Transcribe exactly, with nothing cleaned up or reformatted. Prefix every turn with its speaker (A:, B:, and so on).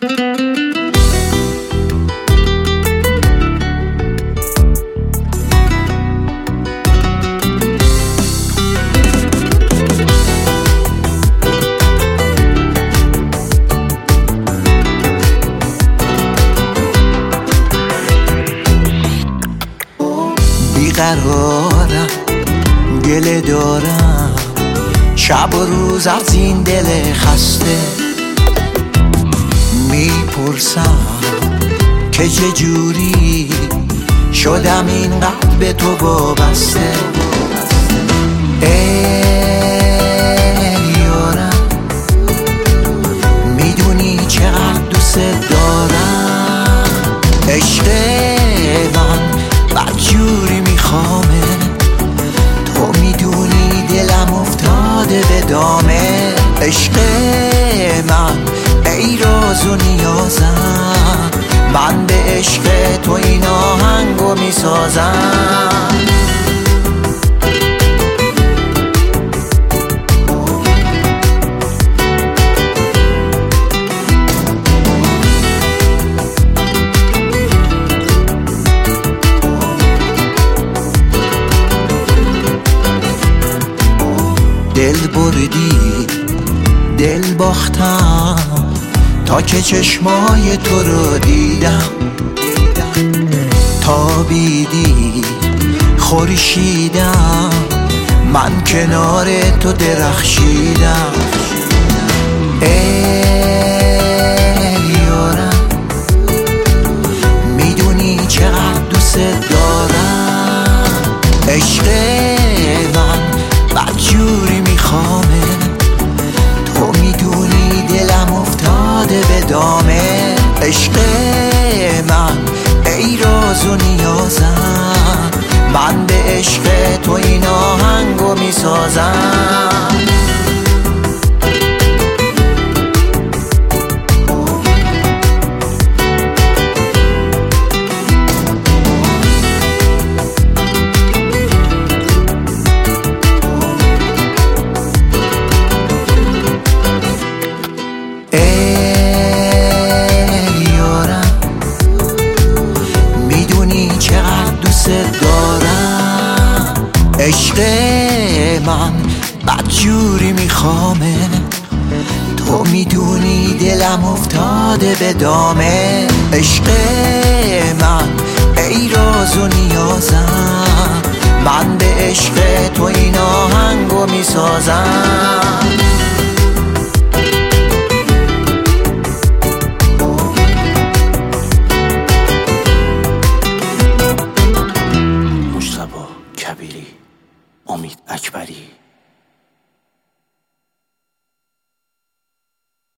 A: بیقرارم، گله دارم شب و روز از این دل خسته. میپرسم که چجوری شدم اینقدر به تو وابسته. ای یارم میدونی چقدر دوست دارم. عشق من بدجوری میخوامه، تو میدونی دلم افتاده به دامه. عشق من ای راز و نیازم، من به عشق تو این آهنگو میسازم. دل بردی دل باختم تا که چشمای تو رو دیدم. تابیدی خورشیدم، من کنار تو درخشیدم. ای یارم میدونی چقدر دوست دارم. عشق من بدجوری میخوامه، تو میدونی دلم افتاده به دامه. عشق من ای راز و نیازم، من به عشق تو این آهنگو میسازم. عشق من بدجوری میخوامه، تو میدونی دلم افتاده به دامه. عشق من ای راز و نیازم، من به عشق تو این آهنگو میسازم.
B: کبیری، امید اکبری.